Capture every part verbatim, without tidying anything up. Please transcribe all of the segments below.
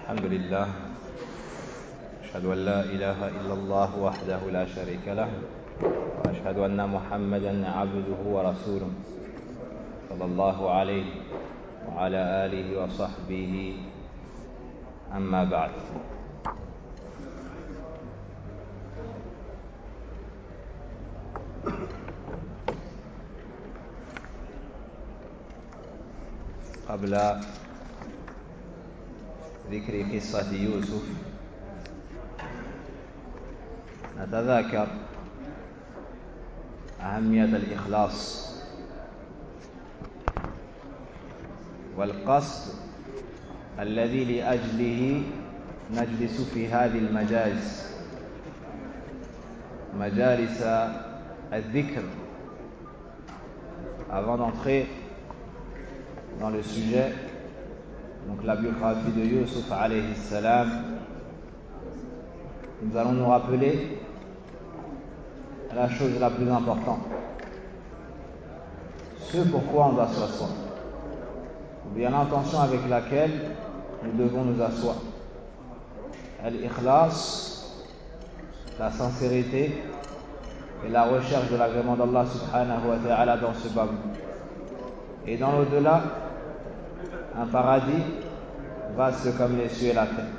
الحمد لله أشهد أن لا إله إلا الله وحده لا شريك له وأشهد أن محمدا عبده ورسوله صلى الله عليه وعلى آله وصحبه أما بعد. قبل ذكر قصة يوسف نتذاكر أهمية الإخلاص والقصد الذي لأجله نجلس في هذه المجالس مجالس الذكر. Avant d'entrer dans le sujet, donc la biographie de Yusuf alayhi salam, nous allons nous rappeler la chose la plus importante, ce pourquoi on doit s'asseoir, ou bien l'intention avec laquelle nous devons nous asseoir. Al-Ikhlas, la sincérité et la recherche de l'agrément d'Allah subhanahu wa ta'ala dans ce bas monde. Et dans l'au-delà, un paradis vaste comme les cieux et la terre.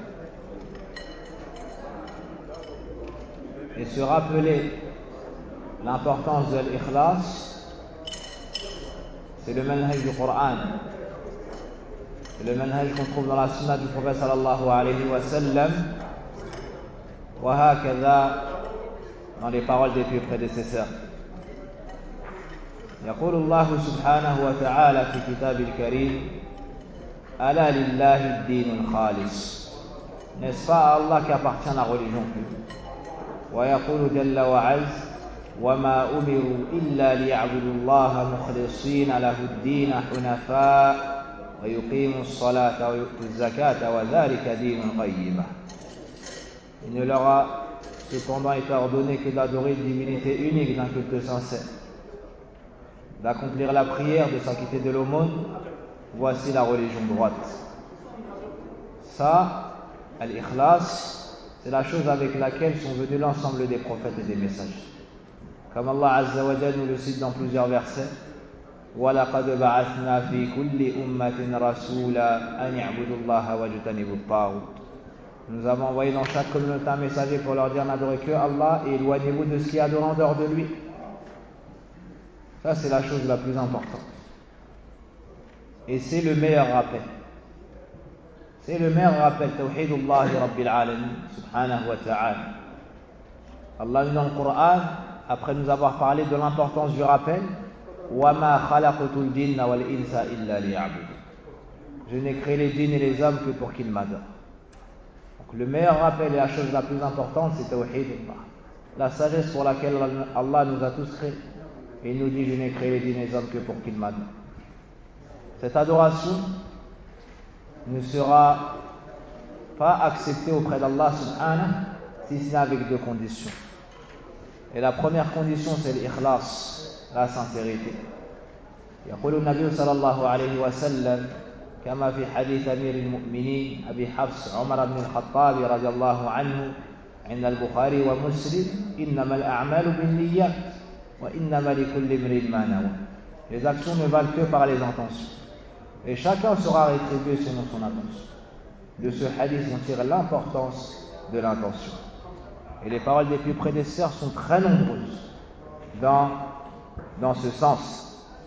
Et se rappeler l'importance de l'ikhlas, c'est le manhaj du Coran. C'est le manhaj qu'on trouve dans la sunna du prophète sallallahu alayhi wa sallam, wa hakadha, dans les paroles des pieux prédécesseurs. يقول الله سبحانه وتعالى في كتاب الكريم ألا لله الدين الخالص. N'est-ce pas à Allah qu'appartient la religion pure? ويقول جل وعز وما أمروا إلا ليعبدوا الله مخلصين له الدين حنفاء ويقيموا الصلاة ويؤتوا الزكاة وذلك دين القيمة. Il ne leur a cependant été ordonné que d'adorer une divinité unique d'un culte sincère, d'accomplir la prière, de s'acquitter de l'aumône. Voici la religion droite. Ça, al-ikhlas, c'est la chose avec laquelle sont venus l'ensemble des prophètes et des messagers. Comme Allah Azza wa Jalla nous le cite dans plusieurs versets, وَلَقَدْ بَعَثْنَا فِي كُلِّ أُمَّةٍ رَسُولًا أَنِ اعْبُدُوا اللَّهَ وَاجْتَنِبُوا الطَّاغُوتَ. Nous avons envoyé dans chaque communauté un messager pour leur dire n'adorez que Allah et éloignez-vous de ce qui est adoré en dehors de lui. Ça, c'est la chose la plus importante. Et c'est le meilleur rappel. C'est le meilleur rappel. Tawhidullahi Rabbil Alamin, subhanahu wa ta'ala. Allah dit dans le Coran, après nous avoir parlé de l'importance du rappel, وَمَا خَلَقْتُ الْجِنَّ وَالْإِنسَ إِلَّا لِيَعْبُدُونِ. Je n'ai créé les djinns et les hommes que pour qu'ils m'adorent. Donc le meilleur rappel et la chose la plus importante, c'est Tawhidullah. La sagesse pour laquelle Allah nous a tous créés. Et il nous dit, je n'ai créé les djinns et les hommes que pour qu'ils m'adorent. Cette adoration ne sera pas acceptée auprès d'Allah subhanahu si ce n'est avec deux conditions. Et la première condition, c'est l'ikhlas, la sincérité. يقول النبي صلى الله عليه وسلم كما في حديث أمير المؤمنين أبي حفص عمر بن الخطاب رضي الله عنه عند البخاري ومسلم إنما الأعمال بالنيات وإنما لكل امرئ ما نوى. Les actions ne valent que par les intentions. Et chacun sera rétribué selon son intention. De ce hadith, on tire l'importance de l'intention. Et les paroles des plus prédécesseurs sont très nombreuses dans, dans ce sens.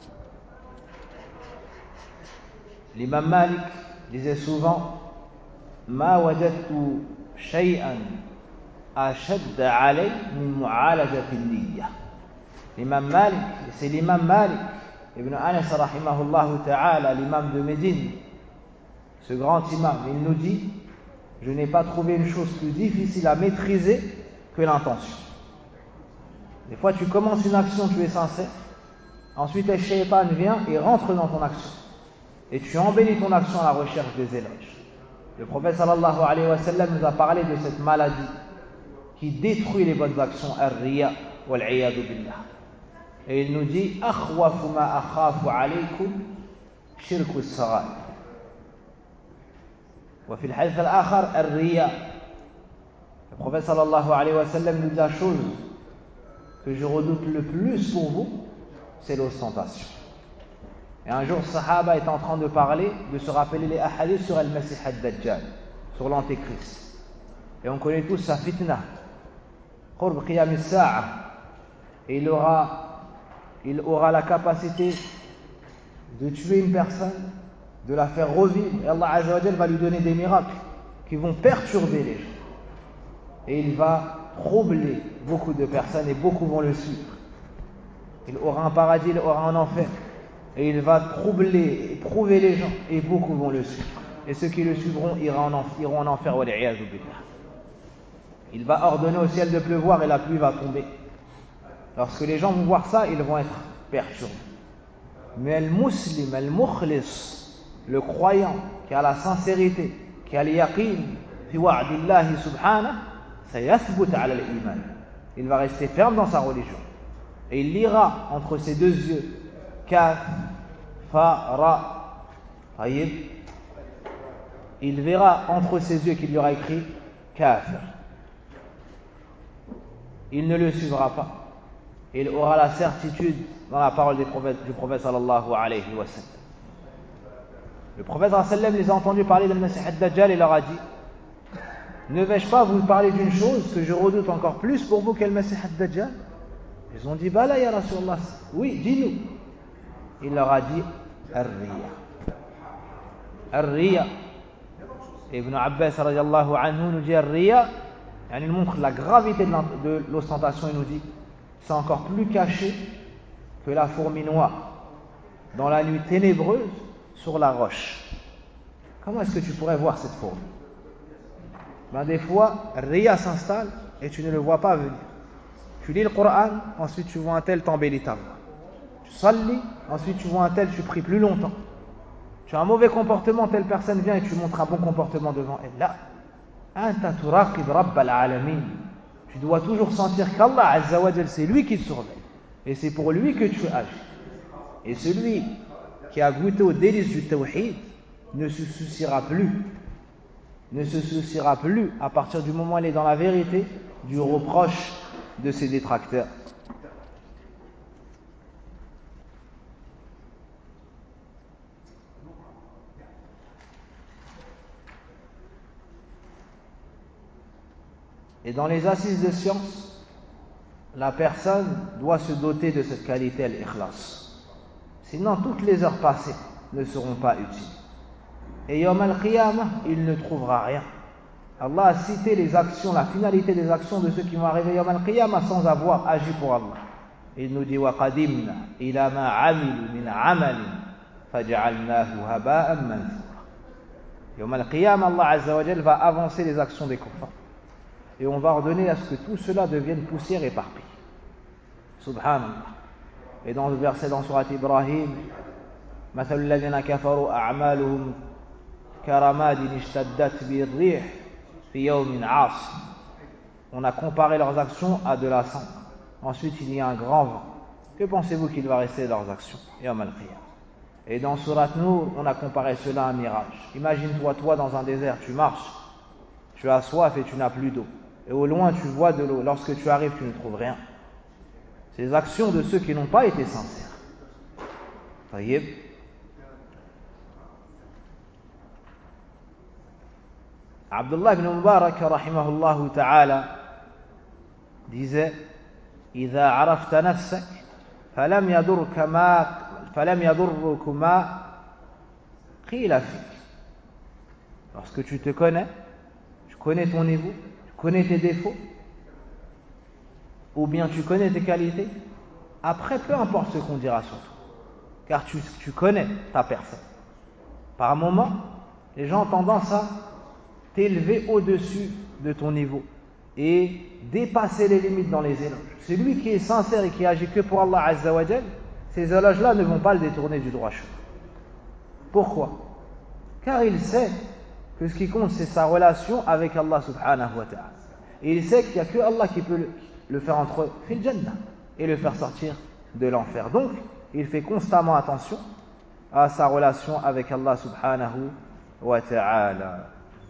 L'imam Malik disait souvent Ma wajadtu shay'an ashad alay min mu'alajati an-niyya. L'imam Malik, c'est l'imam Malik Ibn Anas rahimahullah ta'ala, l'imam de Médine, ce grand imam, il nous dit je n'ai pas trouvé une chose plus difficile à maîtriser que l'intention. Des fois tu commences une action, tu es sincère, ensuite le shaytan vient et rentre dans ton action et tu embellis ton action à la recherche des éloges. Le prophète sallallahu alayhi wa sallam nous a parlé de cette maladie qui détruit les bonnes actions, ar-riya wal-'iyadu billah. Et il nous dit akhwafu ma akhafu alaykum shirku as-sagha'ir. وفي الحديث الآخر الرياء. Le prophète sallallahu alayhi wa sallam nous dit la chose que je redoute le plus pour vous, c'est l'ostentation. Et un jour, Sahaba est en train de parler, de se rappeler les ahadiths sur Al-Masih al-Dajjal, sur l'Antéchrist. Et on connaît tous sa fitna, Qurb Qiyam al-Sa'a. Et il aura, il aura la capacité de tuer une personne, de la faire revivre. Et Allah Azza wa Jal va lui donner des miracles qui vont perturber les gens. Et il va troubler beaucoup de personnes et beaucoup vont le suivre. Il aura un paradis, il aura un enfer. Et il va troubler, éprouver les gens, et beaucoup vont le suivre. Et ceux qui le suivront iront en enfer, iront en enfer. Il va ordonner au ciel de pleuvoir et la pluie va tomber. Lorsque les gens vont voir ça, ils vont être perturbés. Mais le muslim, le mukhlis, le croyant, qui a la sincérité, qui a l'yaqin, fi wa'dillahi subhanahu, sayathbut ala al-iman. Il va rester ferme dans sa religion. Et il lira entre ses deux yeux Kaf, Fa, Ra. Taïb. Il verra entre ses yeux qu'il y aura écrit Kafir. Il ne le suivra pas. Il aura la certitude dans la parole des prophètes, du prophète sallallahu alayhi wa sallam. Le prophète sallallahu alayhi wa sallam les a entendus parler d'Al-Masih al-Dajjal et leur a dit: ne vais-je pas vous parler d'une chose que je redoute encore plus pour vous qu'Al-Masih al-Dajjal? Ils ont dit: Bala ya Rasulallah. Oui, dis-nous. Il leur a dit Ar-Riya. Ar-Riya. Ibn Abbas radiyallahu anhu nous dit Ar-Riya. Il montre la gravité de l'ostentation. Il nous dit: c'est encore plus caché que la fourmi noire dans la nuit ténébreuse sur la roche. Comment est-ce que tu pourrais voir cette fourmi? Ben, des fois, Ar-Riya s'installe et tu ne le vois pas venir. Tu lis le Coran, ensuite tu vois un tel t'embellit ta voix. Tu sallis, ensuite tu vois un tel, tu pries plus longtemps. Tu as un mauvais comportement, telle personne vient et tu montres un bon comportement devant elle. Là, anta turaqib rabbal alamin. Tu dois toujours sentir qu'Allah Azza wa Jal, c'est lui qui te surveille. Et c'est pour lui que tu agis. Et celui qui a goûté aux délices du tawhid ne se souciera plus, ne se souciera plus, à partir du moment où il est dans la vérité, du reproche de ses détracteurs. Et dans les assises de science, la personne doit se doter de cette qualité, al-ikhlas. Sinon, toutes les heures passées ne seront pas utiles. Et Yawm al-Qiyamah, il ne trouvera rien. Allah a cité les actions, la finalité des actions de ceux qui vont arriver Yawm al-Qiyamah sans avoir agi pour Allah. Il nous dit: Wa qadimna ila ma amilu min amalin faj'alnahu haba'an manthura. Yawm al-Qiyamah, Allah Azza wa Jal va avancer les actions des kuffars. Et on va ordonner à ce que tout cela devienne poussière éparpillée. Subhanallah. Et dans le verset dans Surat Ibrahim, مثل الذين كفروا أعمالهم كرماد اشتدت به الريح في يوم عاصف. On a comparé leurs actions à de la cendre. Ensuite, il y a un grand vent. Que pensez-vous qu'il va rester de leurs actions? Yawm al-Qiyamah. Et dans Surat Nour, on a comparé cela à un mirage. Imagine-toi, toi, dans un désert, tu marches, tu as soif et tu n'as plus d'eau. Et au loin, tu vois de l'eau. Lorsque tu arrives, tu ne trouves rien. C'est les actions de ceux qui n'ont pas été sincères. Taïb. Abdullah ibn Mubarak, rahimahullah ta'ala, disait: إذا عرفت نفسك فلم يضرك ما فلم يضرك ما قيل فيك. Lorsque tu te connais, tu connais ton niveau, tu connais tes défauts, ou bien tu connais tes qualités, après peu importe ce qu'on dira sur toi, car tu, tu connais ta personne. Par moment, les gens ont tendance à t'élever au-dessus de ton niveau et dépasser les limites dans les éloges. Celui qui est sincère et qui agit que pour Allah Azza wa Jal, ces éloges-là ne vont pas le détourner du droit chemin. Pourquoi? Car il sait que ce qui compte, c'est sa relation avec Allah subhanahu wa ta'ala. Et il sait qu'il n'y a que Allah qui peut le, le faire entrer fil jannah et le faire sortir de l'enfer. Donc, il fait constamment attention à sa relation avec Allah subhanahu wa ta'ala.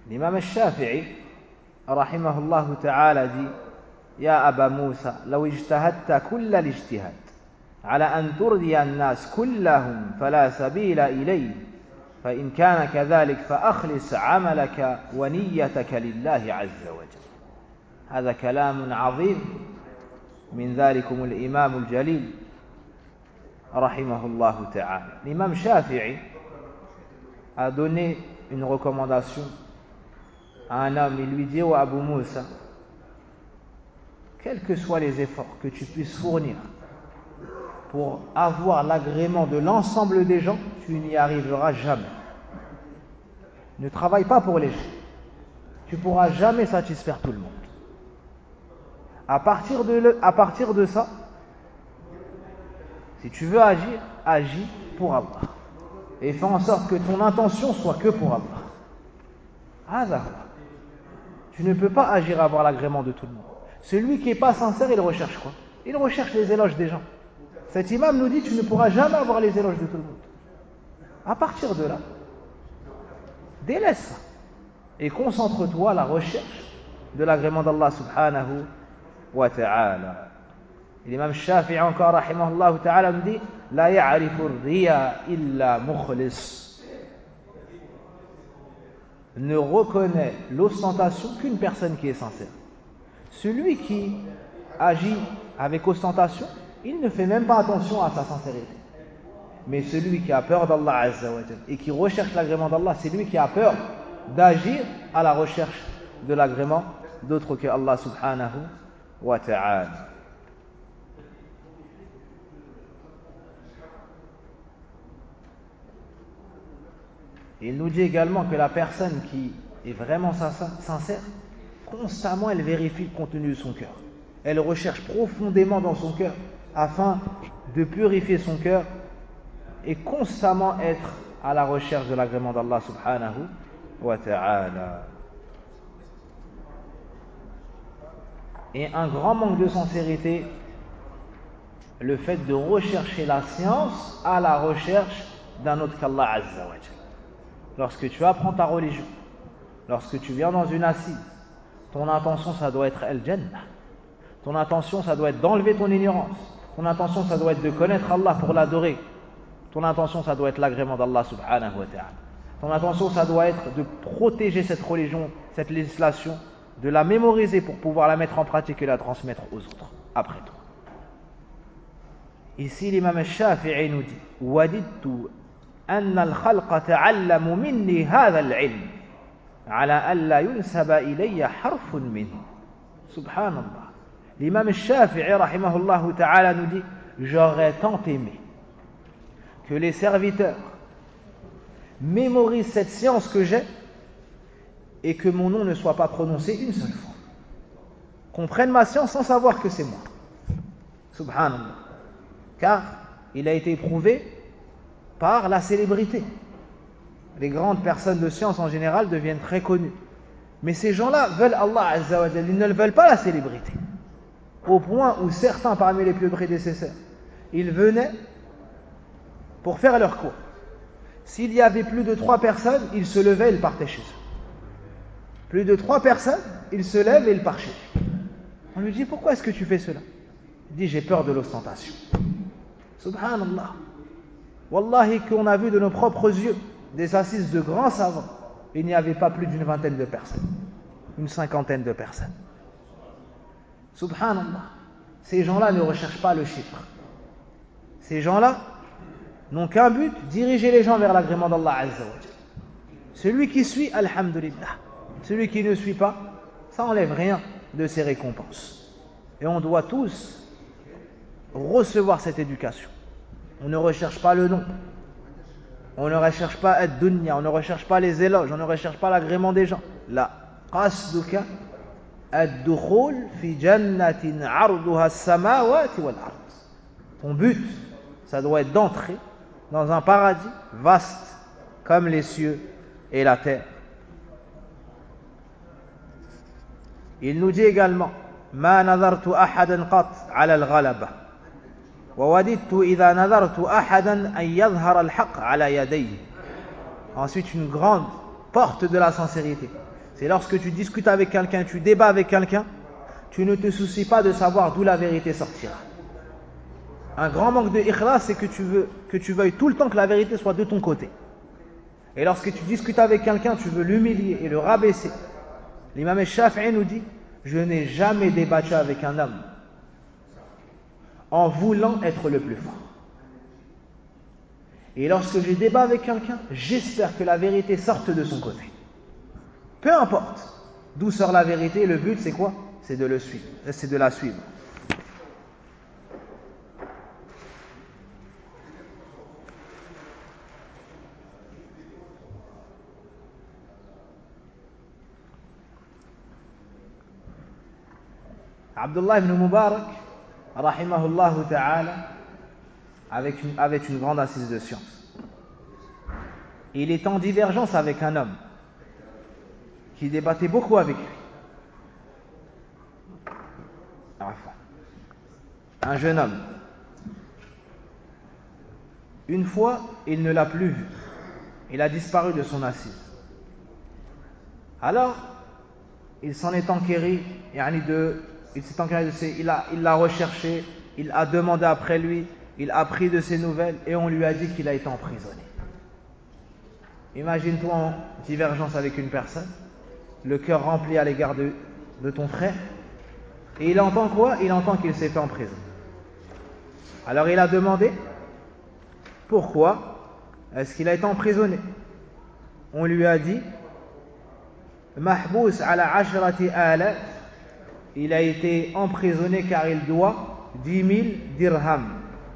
L'imam al-Shafi'i, rahimahullah ta'ala, dit Ya Aba Moussa, law ijtahadta kulla l'ijtihad, ala an turdiya an-nas kullahum, fala sabila ilayh, fa in kana kadhalik, fa akhlis amalaka wa niyyataka lillahi azza wa jalla. هذا كلام عظيم من ذلكم الإمام الجليل رحمه الله تعالى. L'imam Shafi'i a donné une recommandation à un homme. Il lui dit au Abu Moussa, quels que soient les efforts que tu puisses fournir pour avoir l'agrément de l'ensemble des gens, tu n'y arriveras jamais. Ne travaille pas pour les gens. Tu ne pourras jamais satisfaire tout le monde. À partir de, le, à partir de ça, si tu veux agir, agis pour Allah. Et fais en sorte que ton intention soit que pour Allah. Tu ne peux pas agir à avoir l'agrément de tout le monde. Celui qui n'est pas sincère, il recherche quoi? Il recherche les éloges des gens. Cet imam nous dit, tu ne pourras jamais avoir les éloges de tout le monde. À partir de là, délaisse ça. Et concentre-toi à la recherche de l'agrément d'Allah subhanahu wa ta'ala. L'imam Shafi'i encore, rahimahullah ta'ala, nous dit La ya'rifu riya illa mukhlis. Ne reconnaît l'ostentation qu'une personne qui est sincère. Celui qui agit avec ostentation, il ne fait même pas attention à sa sincérité. Mais celui qui a peur d'Allah Azza wa Jalla et qui recherche l'agrément d'Allah, c'est lui qui a peur d'agir à la recherche de l'agrément d'autre que Allah subhanahu wa ta'ala. Il nous dit également que la personne qui est vraiment sincère, constamment elle vérifie le contenu de son cœur. Elle recherche profondément dans son cœur afin de purifier son cœur et constamment être à la recherche de l'agrément d'Allah subhanahu wa ta'ala. Et un grand manque de sincérité, le fait de rechercher la science à la recherche d'un autre qu'Allah Azza wa Jalla. Lorsque tu apprends ta religion, lorsque tu viens dans une assise, ton intention ça doit être al-Jannah. Ton intention ça doit être d'enlever ton ignorance. Ton intention ça doit être de connaître Allah pour l'adorer. Ton intention ça doit être l'agrément d'Allah subhanahu wa ta'ala. Ton intention ça doit être de protéger cette religion, cette législation, de la mémoriser pour pouvoir la mettre en pratique et la transmettre aux autres après toi. Ici l'imam al-Shafi'i nous dit Wadidtu أن الخلق تعلموا مني هذا العلم على ألا ينسب إلي حرف منه. سبحان الله. L'imam al-Shafi'i rahimahullah ta'ala nous dit j'aurais tant aimé que les serviteurs mémorisent cette science que j'ai et que mon nom ne soit pas prononcé une seule fois. Qu'on prenne ma science sans savoir que c'est moi. Subhanallah. Car il a été éprouvé par la célébrité. Les grandes personnes de science en général deviennent très connues. Mais ces gens-là veulent Allah Azza wa Jalla, ils ne veulent pas la célébrité. Au point où certains parmi les plus prédécesseurs, ils venaient pour faire leur cours. S'il y avait plus de trois personnes, ils se levaient et ils partaient chez eux. Plus de trois personnes, ils se lèvent et ils partent chez eux. On lui dit pourquoi est-ce que tu fais cela? Il dit j'ai peur de l'ostentation. Subhanallah. Wallahi qu'on a vu de nos propres yeux des assises de grands savants, il n'y avait pas plus d'une vingtaine de personnes, une cinquantaine de personnes. Subhanallah. Ces gens-là ne recherchent pas le chiffre. Ces gens-là n'ont qu'un but, diriger les gens vers l'agrément d'Allah Azza wa Jalla. Celui qui suit, alhamdulillah. Celui qui ne suit pas, ça n'enlève rien de ses récompenses. Et on doit tous recevoir cette éducation. On ne recherche pas le nom. On ne recherche pas ad-dunya, on ne recherche pas les éloges, on ne recherche pas l'agrément des gens. La qasduka ad-dukhul fi jannatin 'arduha as-samawati wal ard. Ton but, ça doit être d'entrer dans un paradis vaste comme les cieux et la terre. Il nous dit également ma nadartu ahadan qat 'ala al-ghalaba. ووددت إذا نذرت أحدا أن يظهر الحق على يديه. Ensuite, une grande porte de la sincérité. C'est lorsque tu discutes avec quelqu'un, tu débats avec quelqu'un, tu ne te soucies pas de savoir d'où la vérité sortira. Un grand manque de ikhlas, c'est que tu veux que tu veuilles tout le temps que la vérité soit de ton côté. Et lorsque tu discutes avec quelqu'un, tu veux l'humilier et le rabaisser. L'imam Shafi'i nous dit, je n'ai jamais débattu avec un homme en voulant être le plus fort. Et lorsque je débat avec quelqu'un, j'espère que la vérité sorte de son côté. Peu importe d'où sort la vérité, le but c'est quoi? C'est de le suivre, c'est de la suivre. Abdullah ibn Mubarak, rahimahullah ta'ala, avec une, avec une grande assise de science. Il est en divergence avec un homme qui débattait beaucoup avec lui. Un jeune homme. Une fois, il ne l'a plus vu. Il a disparu de son assise. Alors, il s'en est enquéri, de, il s'est enquéri de ses, il a, il l'a recherché, il a demandé après lui, il a appris de ses nouvelles et on lui a dit qu'il a été emprisonné. Imagine-toi en divergence avec une personne, le cœur rempli à l'égard de, de ton frère, et il entend quoi? Il entend qu'il s'est fait en prison. Alors il a demandé pourquoi est-ce qu'il a été emprisonné. On lui a dit Mahbous ala ashrati alaf, il a été emprisonné car il doit dix mille dirhams.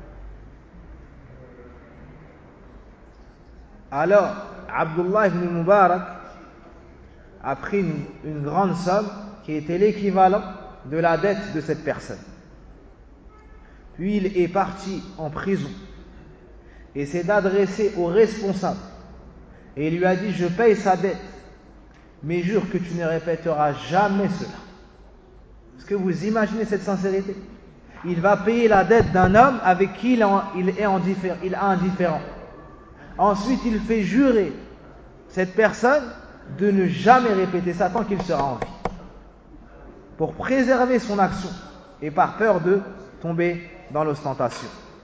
Alors Abdullah ibn Mubarak a pris une, une grande somme qui était l'équivalent de la dette de cette personne. Puis il est parti en prison et s'est adressé au responsable et il lui a dit je paye sa dette mais jure que tu ne répéteras jamais cela. Est-ce que vous imaginez cette sincérité? Il va payer la dette d'un homme avec qui il, en, il est indifférent, il a indifférent. Ensuite il fait jurer cette personne de ne jamais répéter ça tant qu'il sera en vie, pour préserver son action et par peur de tomber dans l'ostentation.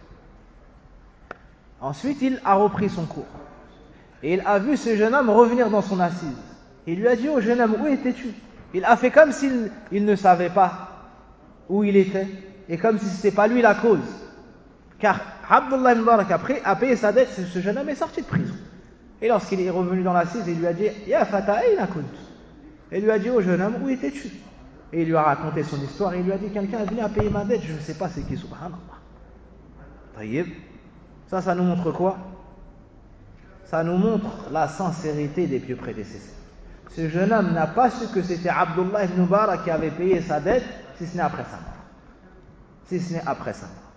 Ensuite il a repris son cours et il a vu ce jeune homme revenir dans son assise. Il lui a dit, oh jeune homme, où étais-tu? Il a fait comme s'il il ne savait pas où il était et comme si ce n'était pas lui la cause. Car Abdullah ibn Mubarak après a payé sa dette, ce jeune homme est sorti de prison. Et lorsqu'il est revenu dans l'assise, il lui a dit, Ya fata ayna kunt? Il lui a dit, oh jeune homme, où étais-tu? Et il lui a raconté son histoire et il lui a dit, quelqu'un est venu à payer ma dette, je ne sais pas c'est qui, subhanallah. Taïeb. Ça, ça nous montre quoi? Ça nous montre la sincérité des pieux prédécesseurs. Ce jeune homme n'a pas su que c'était Abdullah ibn Mubarak qui avait payé sa dette, si ce n'est après sa mort. Si ce n'est après sa mort.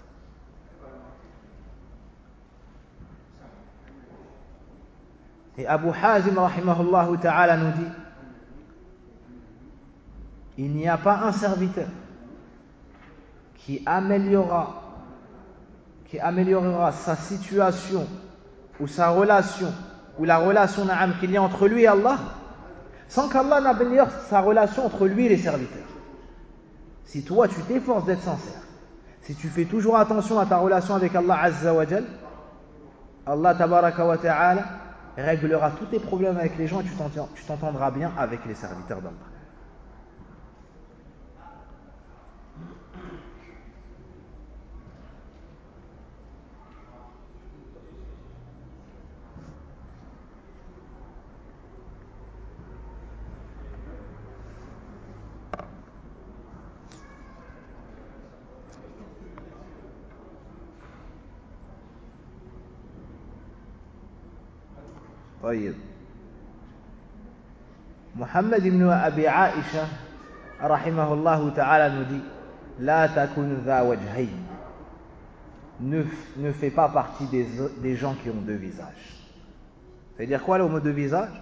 Et Abu Hazim, rahimahullah ta'ala, nous dit, il n'y a pas un serviteur qui améliorera, qui améliorera sa situation ou sa relation, ou la relation qu'il y a entre lui et Allah, sans qu'Allah n'améliore sa relation entre lui et les serviteurs. Si toi tu t'efforces d'être sincère, si tu fais toujours attention à ta relation avec Allah Azza wa Jal, Allah Tabaraka wa Ta'ala réglera tous tes problèmes avec les gens et tu t'entendras bien avec les serviteurs d'Allah. طيب. Muhammad ibn Abi Aisha rahimahullah ta'ala nous dit La takun dha wajhayn, ne, ne fais pas partie des, des gens qui ont deux visages. C'est-à-dire quoi le mot deux visages?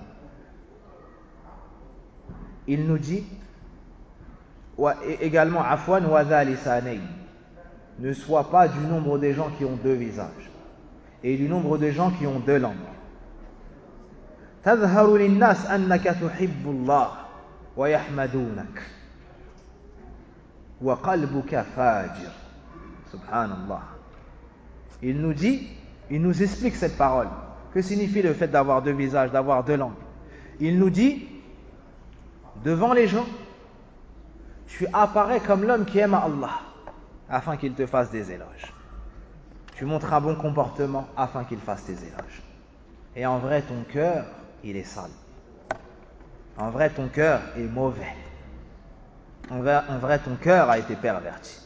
Il nous dit également afwan wa dha lisanayn, ne sois pas du nombre des gens qui ont deux visages et du nombre de gens qui ont deux langues. تظهر للناس أنك تحب الله ويحمدونك وقلبك فاجر. Subhanallah. Il nous dit, il nous explique cette parole. Que signifie le fait d'avoir deux visages, d'avoir deux langues? Il nous dit, devant les gens, tu apparais comme l'homme qui aime Allah, afin qu'il te fasse des éloges. Tu montres un bon comportement afin qu'il fasse tes éloges. Et en vrai, ton cœur, il est sale. En vrai, ton cœur est mauvais. En vrai, en vrai ton cœur a été perverti.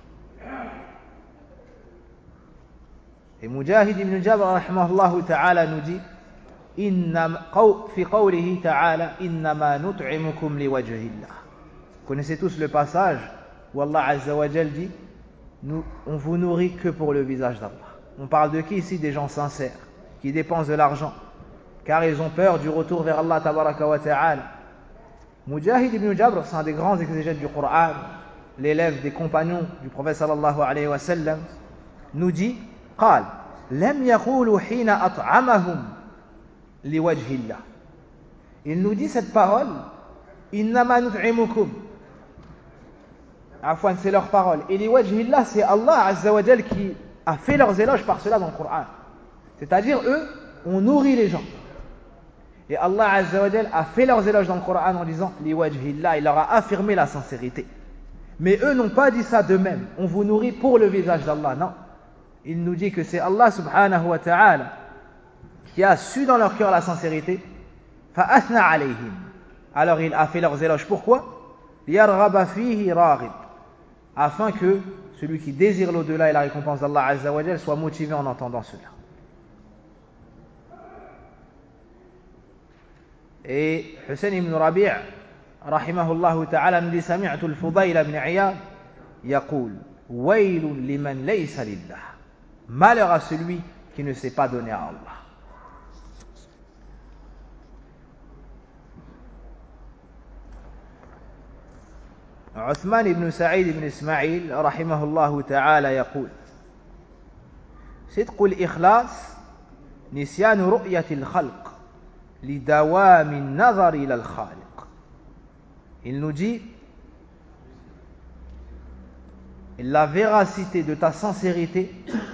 Et Mujahid ibn Jabr rahimahullah ta'ala nous dit, fi qawlihi ta'ala innama nut'imukum liwajhillah. Vous connaissez tous le passage où Allah Azza wa Jal dit, nous, on vous nourrit que pour le visage d'Allah. On parle de qui ici? Des gens sincères qui dépensent de l'argent car ils ont peur du retour vers Allah tabaraka wa ta'ala. Mujahid ibn Jabr, c'est un des grands exégètes du Coran, l'élève des compagnons du prophète sallallahu alayhi wa sallam, nous dit, قال لم يقولوا حين أطعمهم لوجه الله. Il nous dit cette parole, إنما نطعمكم. Afwan, c'est leur parole. Et liwajhi Allah, c'est Allah Azza wa Jal qui a fait leurs éloges par cela dans le Coran. C'est-à-dire, eux, on nourrit les gens. Et Allah Azza wa Jal a fait leurs éloges dans le Coran en disant liwajhi Allah, il leur a affirmé la sincérité. Mais eux n'ont pas dit ça d'eux-mêmes. On vous nourrit pour le visage d'Allah. Non. Il nous dit que c'est Allah subhanahu wa ta'ala qui a su dans leur cœur la sincérité. فَأَثْنَى عَلَيْهِمْ. Alors il a fait leurs éloges. Pourquoi? لِيَرْغَبَ فِيهِ رَاغِبْ. Afin que celui qui désire l'au-delà et la récompense d'Allah Azza wa Jal soit motivé en entendant cela. Et Hussein ibn Rabi' rahimahullah ta'ala nous dit سمعت الفضيل بن عياض يقول ويل لمن ليس لله. Malheur à celui qui ne s'est pas donné à Allah. عثمان بن سعيد بن إسماعيل رحمه الله تعالى يقول صدق الإخلاص نسيان رؤية الخلق لدوام النظر إلى الخالق. Il nous dit, la véracité de ta sincérité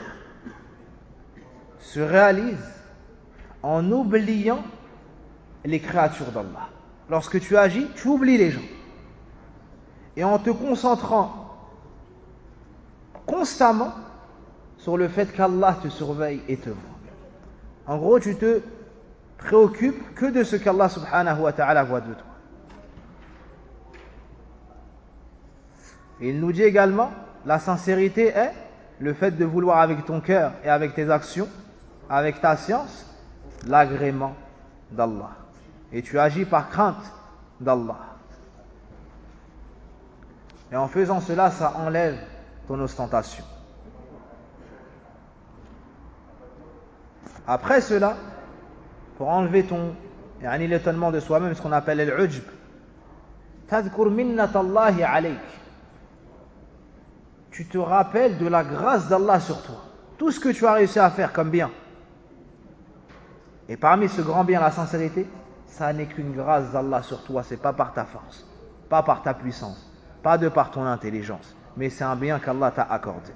se réalise en oubliant les créatures d'Allah. Lorsque tu agis, tu oublies les gens. Et en te concentrant constamment sur le fait qu'Allah te surveille et te voit. En gros, tu te préoccupes que de ce qu'Allah subhanahu wa ta'ala voit de toi. Et il nous dit également, la sincérité est le fait de vouloir avec ton cœur et avec tes actions, avec ta science, l'agrément d'Allah. Et tu agis par crainte d'Allah. Et en faisant cela, ça enlève ton ostentation. Après cela, pour enlever ton yani l'étonnement de soi-même, ce qu'on appelle l'ujb, tadhkur minnatallahi alayk. Tu te rappelles de la grâce d'Allah sur toi. Tout ce que tu as réussi à faire comme bien. Et parmi ce grand bien, la sincérité, ça n'est qu'une grâce d'Allah sur toi. C'est pas par ta force, pas par ta puissance, pas de par ton intelligence, mais c'est un bien qu'Allah t'a accordé.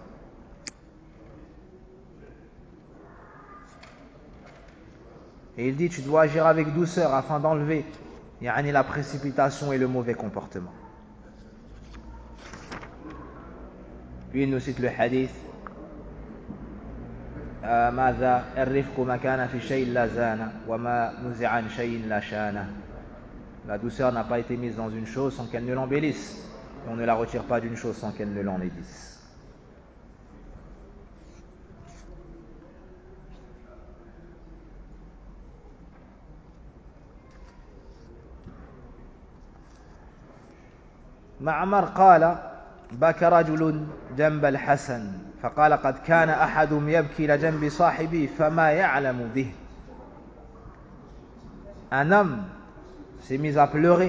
Et il dit, tu dois agir avec douceur afin d'enlever yani, la précipitation et le mauvais comportement. Puis il nous cite le hadith ماذا الرفق ما كان في شيء لا زانه وما نزع عن شيء لا شانه. La douceur n'a pas été mise dans une chose sans qu'elle ne l'embellisse. On ne la retire pas d'une chose sans qu'elle ne l'enlaidisse. معمر قال بكى رجل جنب الحسن فقال قد كان أحدهم يبكي لجنب صاحبه فما يعلم به. Un homme s'est mis à pleurer.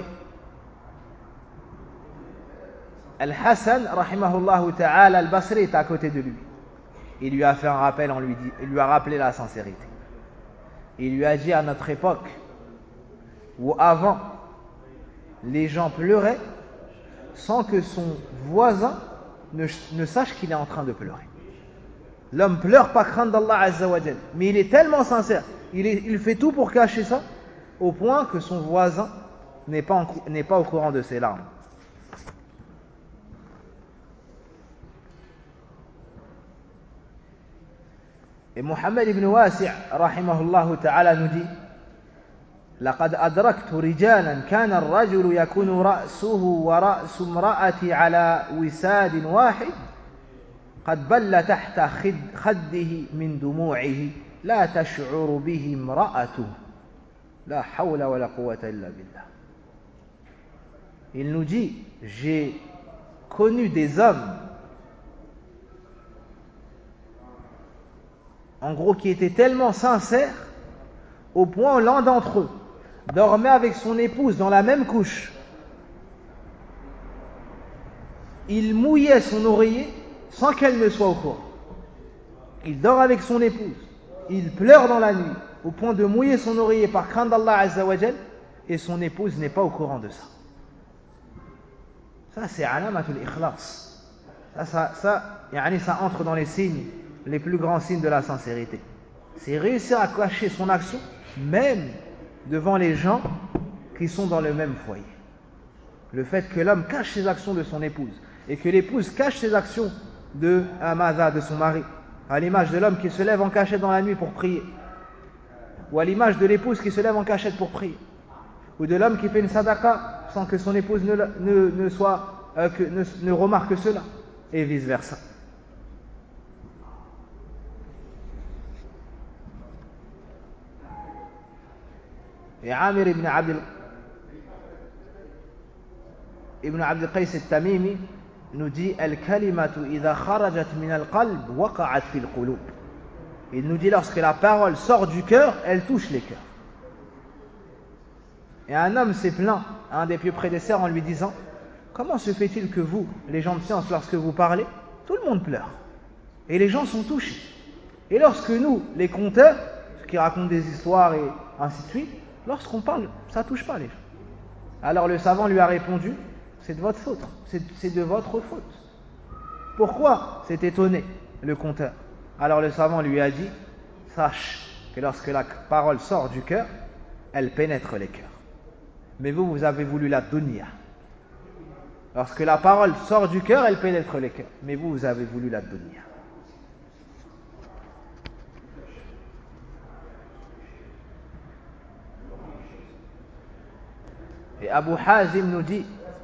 Al-Hassan, rahimahullah ta'ala, al-Basri est à côté de lui. Il lui a fait un rappel, on lui dit, il lui a rappelé la sincérité. Il lui a dit à notre époque, ou avant, les gens pleuraient sans que son voisin ne, ne sache qu'il est en train de pleurer. L'homme pleure par crainte d'Allah Azza wa Jal, mais il est tellement sincère, il, est, il fait tout pour cacher ça, au point que son voisin n'est pas, en, n'est pas au courant de ses larmes. Et Muhammad ibn Wasi' rahimahullah ta'ala nous dit: لقد أدركت رجالا كان الرجل يكون رأسه ورأس امرأة على وساد واحد قد بل تحت خده من دموعه لا تشعر به امرأته لا حول ولا قوة إلا بالله. Il nous dit: j'ai connu des hommes, en gros, qui étaient tellement sincères au point où l'un d'entre eux dormait avec son épouse dans la même couche. Il mouillait son oreiller sans qu'elle ne soit au courant. Il dort avec son épouse, il pleure dans la nuit au point de mouiller son oreiller par crainte d'Allah Azza wa Jal, et son épouse n'est pas au courant de ça. Ça, c'est alamatul ikhlas. Ça, ça, ça, yani, ça entre dans les signes, les plus grands signes de la sincérité. C'est réussir à cacher son action, même devant les gens qui sont dans le même foyer. Le fait que l'homme cache ses actions de son épouse et que l'épouse cache ses actions de Amada, de son mari, à l'image de l'homme qui se lève en cachette dans la nuit pour prier, ou à l'image de l'épouse qui se lève en cachette pour prier, ou de l'homme qui fait une sadaqa sans que son épouse ne, ne, ne, soit, euh, que, ne, ne remarque cela, et vice versa. Et Amir ibn Abd ibn Abd Qais al-Tamimi nous dit: Al-kalimatu idha kharajat min al-qalb waqa'at fi al-qulub. Il nous dit, lorsque la parole sort du cœur, elle touche les cœurs. Et un homme s'est plaint à un des pieux prédécesseurs en lui disant: comment se fait-il que vous, les gens de science, lorsque vous parlez, tout le monde pleure et les gens sont touchés, et lorsque nous, les conteurs, ceux qui racontent des histoires et ainsi de suite, lorsqu'on parle, ça touche pas les gens. Alors le savant lui a répondu: c'est de votre faute, c'est, c'est de votre faute. Pourquoi s'est étonné le conteur? Alors le savant lui a dit: sache que lorsque la parole sort du cœur, elle pénètre les cœurs. Mais vous, vous avez voulu la dunya. Lorsque la parole sort du cœur, elle pénètre les cœurs. Mais vous, vous avez voulu la dunya. Et Abu Hazim nous dit: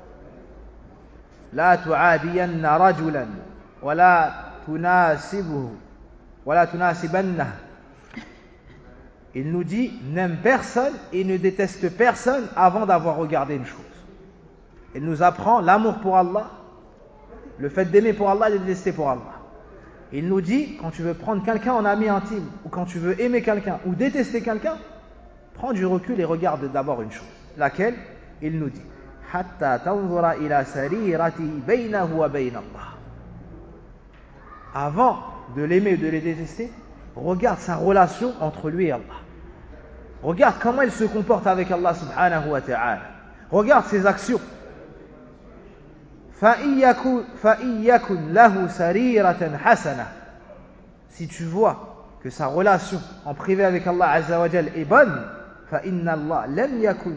La tu'adiyanna rajulan wa la tunasibuhu wa la tunasibanna. Il nous dit: n'aime personne et ne déteste personne avant d'avoir regardé une chose. Il nous apprend l'amour pour Allah, le fait d'aimer pour Allah et de détester pour Allah. Il nous dit: quand tu veux prendre quelqu'un en ami intime, ou quand tu veux aimer quelqu'un ou détester quelqu'un, prends du recul et regarde d'abord une chose. Laquelle? Il nous dit: hatta tanzura ila sariratihi baynahu wa bayna Allah. Avant de l'aimer ou de le détester, regarde sa relation entre lui et Allah. Regarde comment il se comporte avec Allah subhanahu wa ta'ala. Regarde ses actions. فَإِن يَكُنْ لَهُ سَرِيرَةً حَسَنَةً. Si tu vois que sa relation en privé avec Allah azza wa jal est bonne, فَإِنَّ اللَّهَ لَمْ يَكُنْ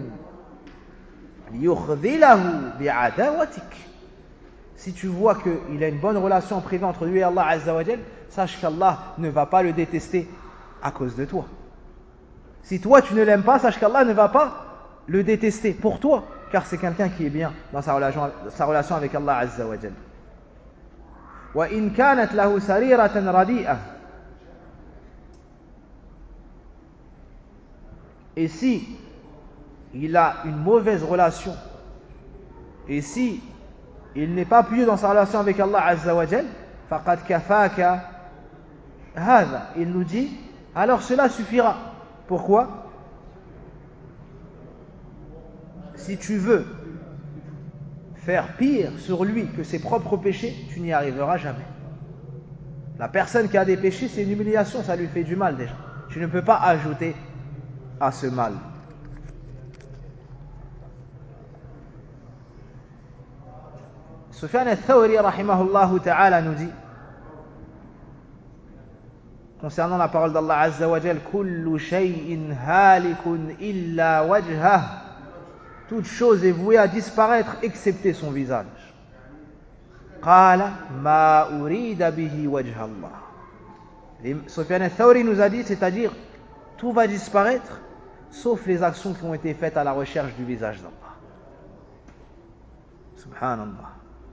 لِيُخْذِلَهُ بِعَدَاوَتِكَ. Si tu vois qu'il a une bonne relation en privé entre lui et Allah azza wa jal, sache qu'Allah ne va pas le détester à cause de toi. Si toi tu ne l'aimes pas, sache qu'Allah ne va pas le détester pour toi, car c'est quelqu'un qui est bien dans sa relation, sa relation avec Allah azza wa jal. Wa in kanat lahu sariratan radi'a. Et si il a une mauvaise relation, et si il n'est pas pieux dans sa relation avec Allah azza wa jal, faqad kafaka hadha. Il nous dit: alors cela suffira. Pourquoi? Si tu veux faire pire sur lui que ses propres péchés, tu n'y arriveras jamais. La personne qui a des péchés, c'est une humiliation, ça lui fait du mal déjà. Tu ne peux pas ajouter à ce mal. Sufyan al-Thawri rahimahullah ta'ala nous dit concernant la parole d'Allah Azza wa Jal, kullu shay'in halikun illa wajhah, toute chose est vouée à disparaître excepté son visage. Qala ma urida bihi wajha Allah. Sufyan al-Thawri nous a dit, c'est-à-dire tout va disparaître sauf les actions qui ont été faites à la recherche du visage d'Allah. Subhanallah.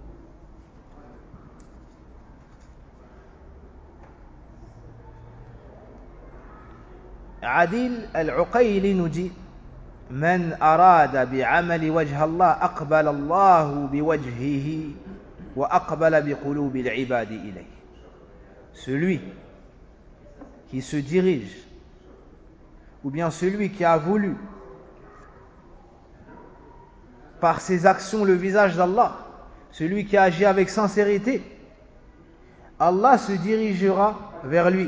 Adil al-Uqayli nous dit Man arada bi'amali wajha Allah aqbala Allahu biwajhihi wa aqbala biqulubi al-ibadi ilayhi. Celui qui se dirige ou bien celui qui a voulu par ses actions le visage d'Allah, celui qui agit avec sincérité, Allah se dirigera vers lui.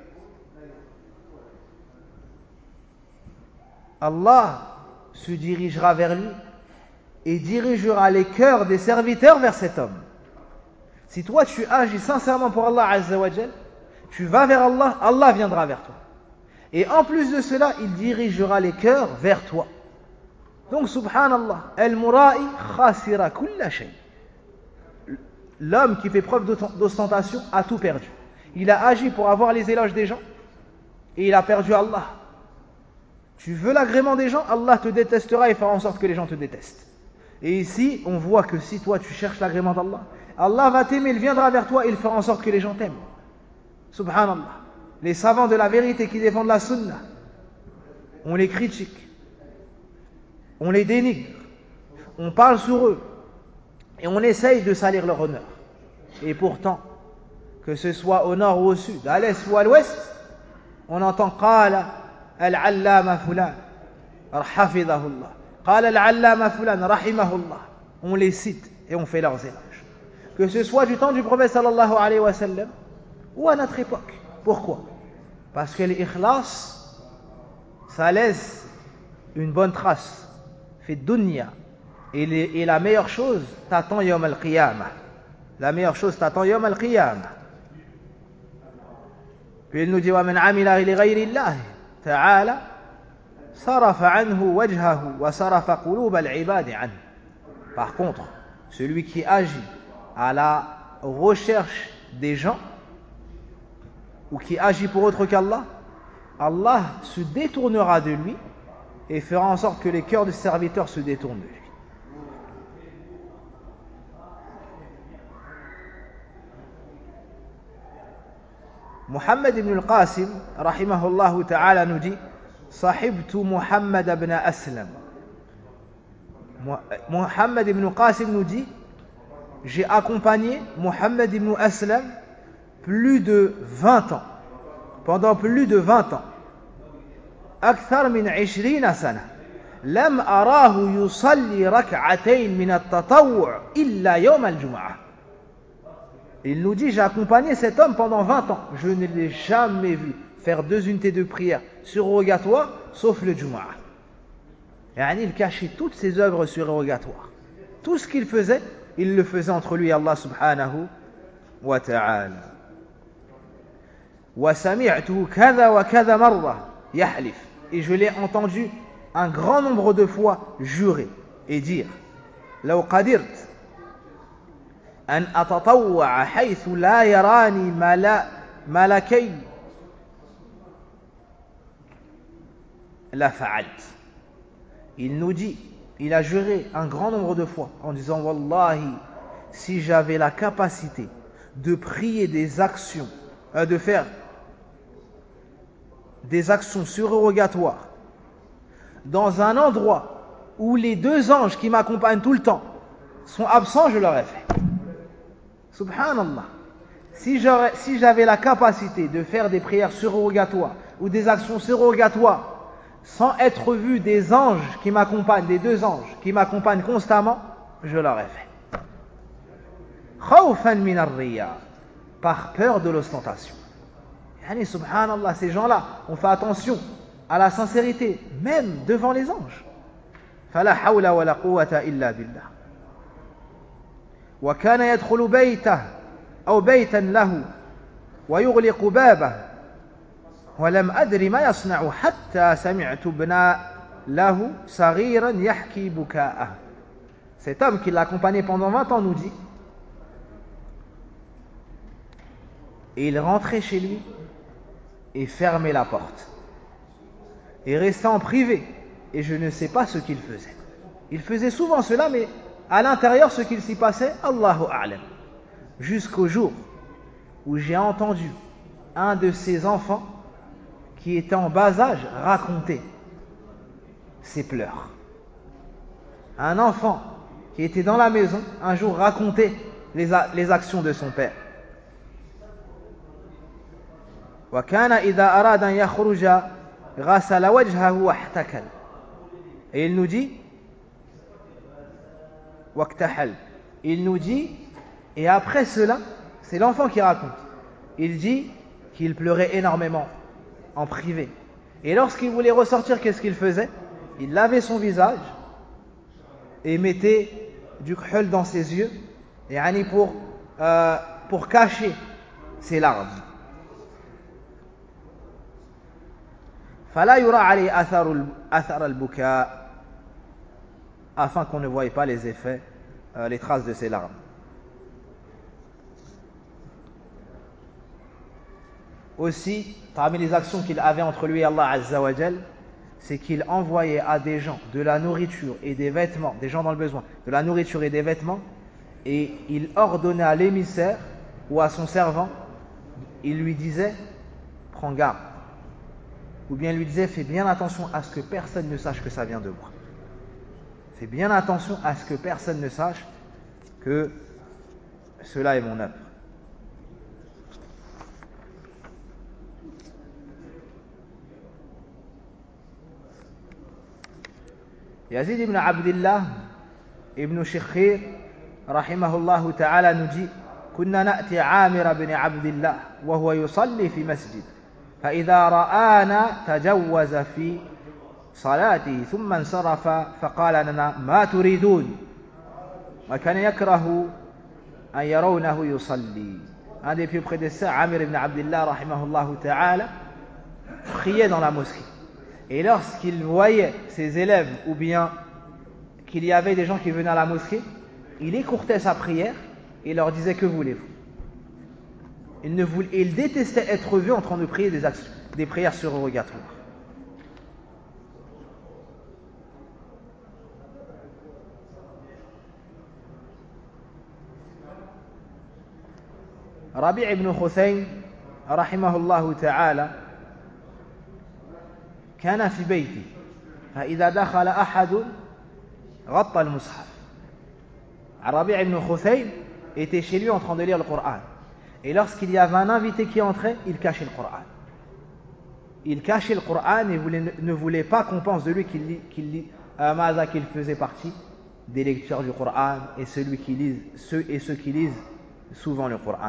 Allah se dirigera vers lui et dirigera les cœurs des serviteurs vers cet homme. Si toi tu agis sincèrement pour Allah Azza wa Jal, tu vas vers Allah, Allah viendra vers toi. Et en plus de cela, il dirigera les cœurs vers toi. Donc subhanallah, al-mura'i khasira kulla shay. L'homme qui fait preuve d'ostentation a tout perdu. Il a agi pour avoir les éloges des gens et il a perdu Allah. Tu veux l'agrément des gens, Allah te détestera et fera en sorte que les gens te détestent. Et ici, on voit que si toi tu cherches l'agrément d'Allah, Allah va t'aimer, il viendra vers toi et il fera en sorte que les gens t'aiment. Subhanallah. Les savants de la vérité qui défendent la sunna, on les critique, on les dénigre, on parle sur eux et on essaye de salir leur honneur. Et pourtant, que ce soit au nord ou au sud, à l'est ou à l'ouest, on entend qala al-allama fulan hafidahullah, qala al-allama fulan rahimahullah. On les cite et on fait leurs éloges. Que ce soit du temps du prophète sallallahu alayhi wa sallam ou à notre époque. Pourquoi? Parce que l'ikhlas, ça laisse une bonne trace. Fait dunya. Et, les, et la meilleure chose t'attend yawm al-qiyamah. La meilleure chose t'attend yawm al-qiyamah. Puis il nous dit wa man amila li ghayri Allah ta'ala sarafa anhu wajhahu wa sarafa qulub al-ibad anhu. Par contre, celui qui agit à la recherche des gens ou qui agit pour autre qu'Allah, Allah se détournera de lui et fera en sorte que les cœurs des serviteurs se détournent de lui. Muhammad ibn al-Qasim rahimahullah ta'ala nous dit Sahibtu Muhammad ibn Aslam. Muhammad ibn al-Qasim nous dit j'ai accompagné Muhammad ibn Aslam plus de vingt ans, pendant plus de vingt ans. أكثر من عشرين سنة لم أراه يصلي ركعتين من التطوع إلا يوم الجمعة. Il nous dit j'ai accompagné cet homme pendant vingt ans, je ne l'ai jamais vu faire deux unités de prière surrogatoires sauf le Jumu'ah. Yani il cachait toutes ses œuvres surrogatoires. Tout ce qu'il faisait, il le faisait entre lui et Allah subhanahu wa ta'ala. وسمعته كذا وكذا مرة يحلف. Et je l'ai entendu un grand nombre de fois jurer et dire لو قدرت أن أتطوع حيث لا يراني ملكي لفعلت. Il nous dit, il a juré un grand nombre de fois en disant Wallahi, si j'avais la capacité de prier des actions, euh, de faire des actions surrogatoires dans un endroit où les deux anges qui m'accompagnent tout le temps sont absents, je l'aurais fait. Subhanallah. Si j'aurais, si j'avais la capacité de faire des prières surrogatoires ou des actions surrogatoires sans être vu des anges qui m'accompagnent, des deux anges qui m'accompagnent constamment, je l'aurais fait. Khawfan min ar-riya, par peur de l'ostentation. Yani, subhanallah, ces gens-là, on fait attention à la sincérité, même devant les anges. Fala hawla wa la quwwata illa billah. وكان يدخل بيته أو بيتا له ويغلق بابه ولم أدري ما يصنع حتى سمعت ابنا له صغيرا يحكي بكاءه. Cet homme qui l'a accompagné pendant vingt ans nous dit, et il rentrait chez lui et fermait la porte et restait en privé, et je ne sais pas ce qu'il faisait. Il faisait souvent cela, mais à l'intérieur ce qu'il s'y passait, Allahu A'lam. Jusqu'au jour où j'ai entendu un de ses enfants qui était en bas âge raconter ses pleurs. Un enfant qui était dans la maison un jour racontait les, les actions de son père. وكان إذا أراد أن يخرج غسل وجهه واحتكل. Et il nous dit واكتحل. Il nous dit, et après cela, c'est l'enfant qui raconte, il dit qu'il pleurait énormément en privé. Et lorsqu'il voulait ressortir, qu'est-ce qu'il faisait? Il lavait son visage et mettait du khul dans ses yeux, et pour, euh, pour cacher ses larmes. فلا يرى عليه أثر أثر البكاء, afin qu'on ne voie pas les effets, euh, les traces de ses larmes. Aussi, parmi les actions qu'il avait entre lui et Allah Azza wa Jal, c'est qu'il envoyait à des gens de la nourriture et des vêtements, des gens dans le besoin, de la nourriture et des vêtements, et il ordonnait à l'émissaire ou à son servant, il lui disait, prends garde, ou bien il lui disait, fais bien attention à ce que personne ne sache que ça vient de moi. Fais bien attention à ce que personne ne sache que cela est mon œuvre. Yazid ibn Abdillah ibn Shikhir rahimahullah ta'ala nous dit, كنا نأتي عامر بن عبد الله وهو يصلي في مسجد فإذا رآنا تجوز في صلاته ثم انصرف فقال لنا ما تريدون وكان يكره أن يرونه يصلي. Un des plus prédécesseurs, Amir ibn Abdillah rahimahullah ta'ala, priait dans la mosquée. Et lorsqu'il voyait ses élèves, ou bien qu'il y avait des gens qui venaient à la mosquée, il écourtait sa prière et leur disait, que voulez-vous? Il, ne voulait, il détestait être vu en train de prier des, actions, des prières surrogatoires. Rabi' ibn Khuthaym رحمه الله تعالى كان في بيته فإذا دخل أحد غطى المصحف. Rabi' ibn Khuthaym était chez lui en train de lire le Coran, et lorsqu'il y avait un invité qui entrait, il cachait le Coran. Il cachait le Coran et voulait, ne voulait pas qu'on pense de lui qu'il, lit, qu'il, lit, euh, qu'il faisait partie des lecteurs du Coran et, celui qui lise, ceux, et ceux qui lisent souvent le Coran.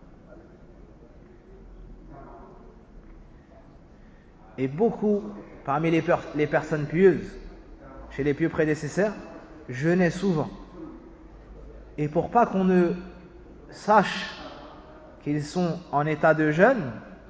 Et beaucoup, parmi les, per- les personnes pieuses, chez les pieux prédécesseurs, jeûnaient souvent. Et pour pas qu'on ne sache qu'ils sont en état de jeûne,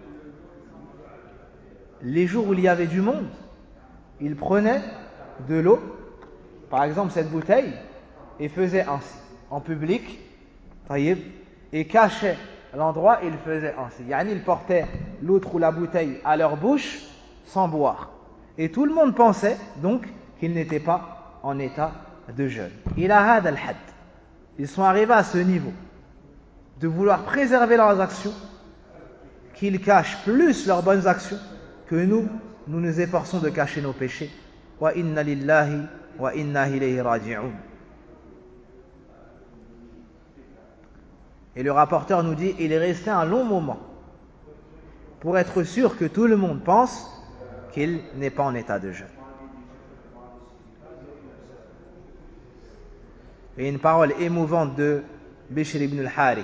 les jours où il y avait du monde, ils prenaient de l'eau, par exemple cette bouteille, et faisaient ainsi, en public, et cachaient l'endroit et ils faisaient ainsi. Yani, ils portaient l'outre ou la bouteille à leur bouche sans boire. Et tout le monde pensait donc qu'ils n'étaient pas en état de jeûne. Il a had al-had. Ils sont arrivés à ce niveau de vouloir préserver leurs actions, qu'ils cachent plus leurs bonnes actions que nous, nous nous efforçons de cacher nos péchés. Wa inna lillahi wa inna ilayhi raji'un. Et le rapporteur nous dit, il est resté un long moment pour être sûr que tout le monde pense qu'il n'est pas en état de jeûne. Et une parole émouvante de Bishr ibn al-Harith.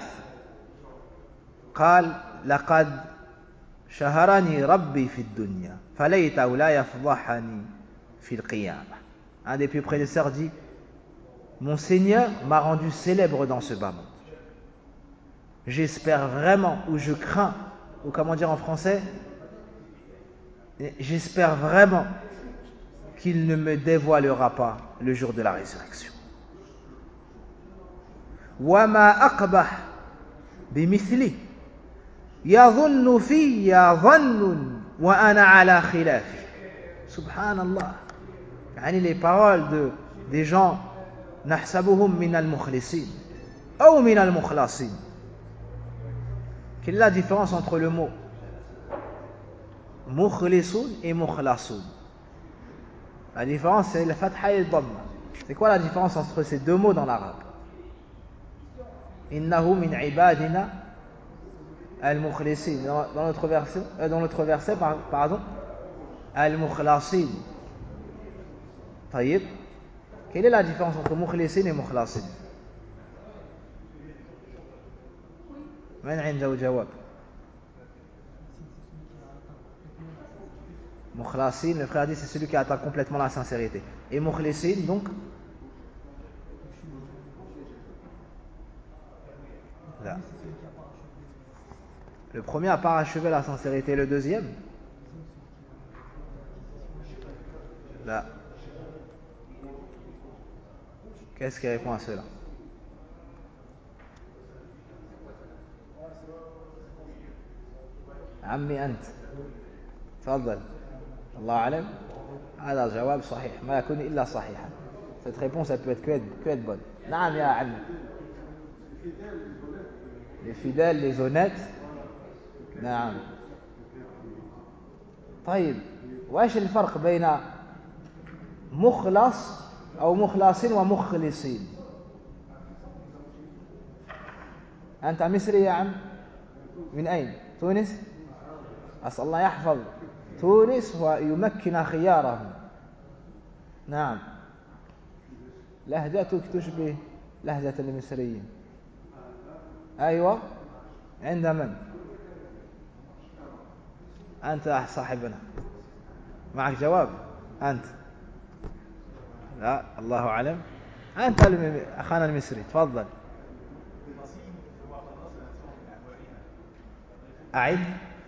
قال لقد شهرني ربي في الدنيا فليته لا يفضحني في القيامة. Un des plus prédécesseurs dit, mon Seigneur m'a rendu célèbre dans ce bas monde. J'espère vraiment, ou je crains, ou comment dire en français, j'espère vraiment qu'il ne me dévoilera pas le jour de la résurrection. وَمَا أَقْبَحْ بِمِثْلِهِ يَظُنُّ فِيَّ ظَنٌّ وَأَنَا عَلَى خِلَافِهِ. Subhanallah. يعني les paroles de, des gens نحسبهم من المخلصين أو من المخلصين. Quelle est la différence entre le mot mukhlisun et mukhlasun? La différence, c'est le fatha et le dhamma. C'est quoi la différence entre ces deux mots dans l'arabe? Innahu min ibadina al-mukhlisin. Dans notre verset, dans notre verset pardon, al-mukhlasin. Taïb. Quelle est la différence entre mukhlisin et mukhlasin? Man عنده jawab? Mukhlasin, le frère dit, c'est celui qui atteint complètement la sincérité. Et mukhlisin, donc là. Le premier a parachevé la sincérité, le deuxième là. Qu'est-ce qui répond à cela? عمي أنت تفضل. الله أعلم. هذا الجواب صحيح ما يكون إلا صحيحا. Cette réponse elle peut être que être, que être bonne. نعم يا عمي. Les fidèles, les honnêtes. نعم. طيب وايش الفرق بين مخلص أو مخلصين ومخلصين؟ أنت مصري يا عم؟ من أين؟ تونس؟ أسأل الله يحفظ تونس ويمكن خيارهم. نعم. لهجتك تشبه لهجة المصريين. أيوة. عند من؟ أنت صاحبنا. معك جواب؟ أنت؟ لا الله أعلم. أنت أخانا المصري تفضل. أعد.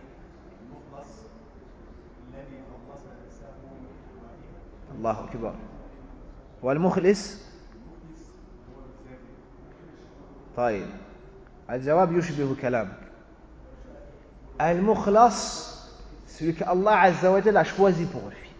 الله أكبر. والمخلص؟ طيب الجواب يشبه كلامك. المخلص celui qu'Allah Azza wa Jalla a choisi pour lui.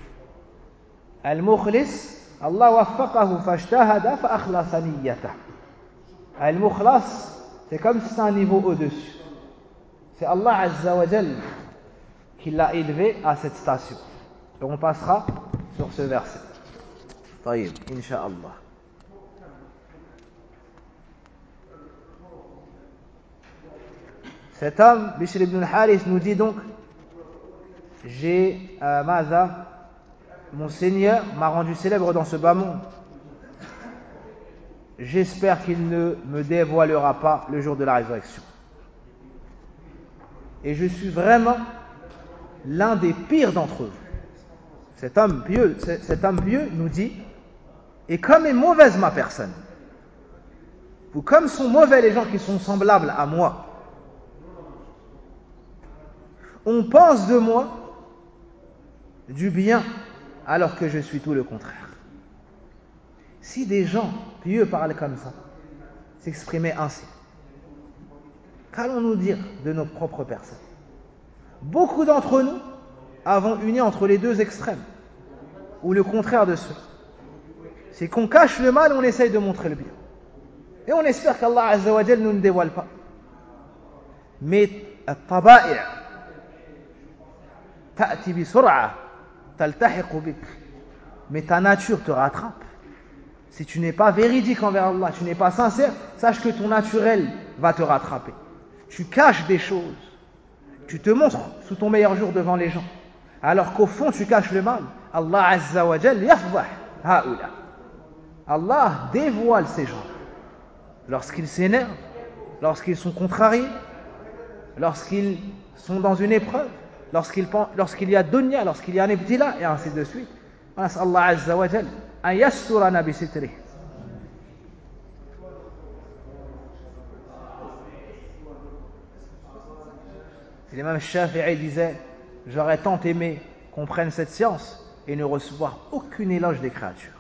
المخلص Allah waffaqahu fashtahada fa akhlasa niyyatah. Al-Mukhlas, c'est comme si c'est un niveau au-dessus. C'est Allah Azza wa Jalla qui l'a élevé à cette station. Et on passera sur ce verset. طيب, Inch'Allah. Cet homme, Bishr ibn al-Harith, nous dit donc, j'ai, euh, Maza, mon Seigneur m'a rendu célèbre dans ce bas monde. J'espère qu'il ne me dévoilera pas le jour de la résurrection. Et je suis vraiment l'un des pires d'entre eux. Cet homme pieux, cet homme pieux nous dit, et comme est mauvaise ma personne, ou comme sont mauvais les gens qui sont semblables à moi, on pense de moi du bien alors que je suis tout le contraire. Si des gens pieux parlent comme ça, s'exprimer ainsi, qu'allons-nous dire de nos propres personnes? Beaucoup d'entre nous avons uni entre les deux extrêmes, ou le contraire de cela. C'est qu'on cache le mal et on essaye de montrer le bien. Et on espère qu'Allah Azza wa Jal ne nous dévoile pas. Mais الطبائع تأتي بسرعة تلتحق بك. Mais ta nature te rattrape. Si tu n'es pas véridique envers Allah, tu n'es pas sincère, sache que ton naturel va te rattraper. Tu caches des choses. Tu te montres sous ton meilleur jour devant les gens. Alors qu'au fond, tu caches le mal. Allah Azza wa Jal yafdah haoula. Allah dévoile ces gens. Lorsqu'ils s'énervent, lorsqu'ils sont contrariés, lorsqu'ils sont dans une épreuve, lorsqu'il, lorsqu'il y a dunya, lorsqu'il y a un ibtila, et ainsi de suite. Allah Azza wa Jal an yasturana bi sitrih L'imam Shafi'i disait, j'aurais tant aimé qu'on prenne cette science et ne recevoir aucune éloge des créatures.